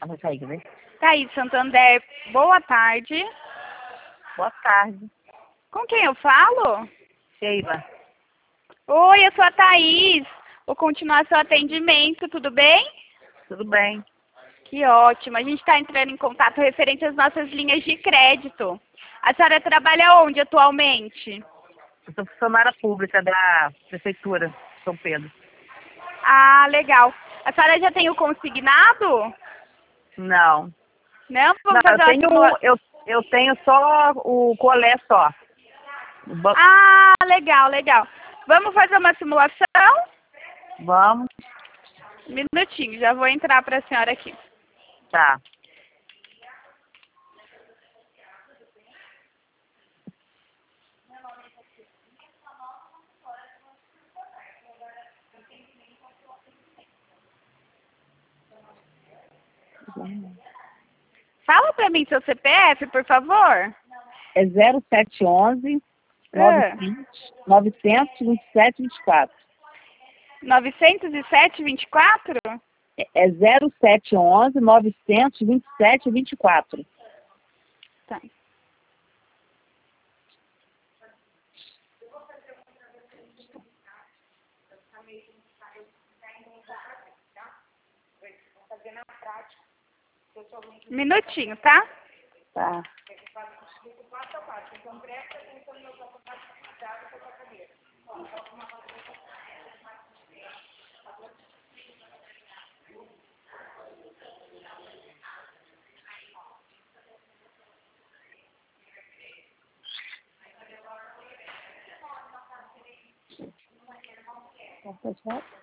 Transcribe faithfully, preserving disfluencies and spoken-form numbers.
vou sair, quer ver? Thaís Santander, boa tarde. Boa tarde. Com quem eu falo? Sheila. Oi, eu sou a Thaís. Vou continuar seu atendimento, tudo bem? Tudo bem? Que ótimo. A gente está entrando em contato referente às nossas linhas de crédito. A senhora trabalha onde atualmente? Eu sou funcionária pública da Prefeitura de São Pedro. Ah, legal. A senhora já tem o consignado? Não. Não? Não, Vamos eu fazer uma tenho, simulação. eu, eu tenho só o colé só. O ba- Ah, legal, legal. Vamos fazer uma simulação? Vamos? Um minutinho, já vou entrar para a senhora aqui. Tá. Fala para mim seu C P F, por favor. É zero sete onze Ah, novecentos e vinte e sete vinte e quatro. novecentos e sete, vinte e quatro? É zero sete onze novecentos e vinte e sete vinte e quatro. Tá. Minutinho, tá? Tá. Pode falar?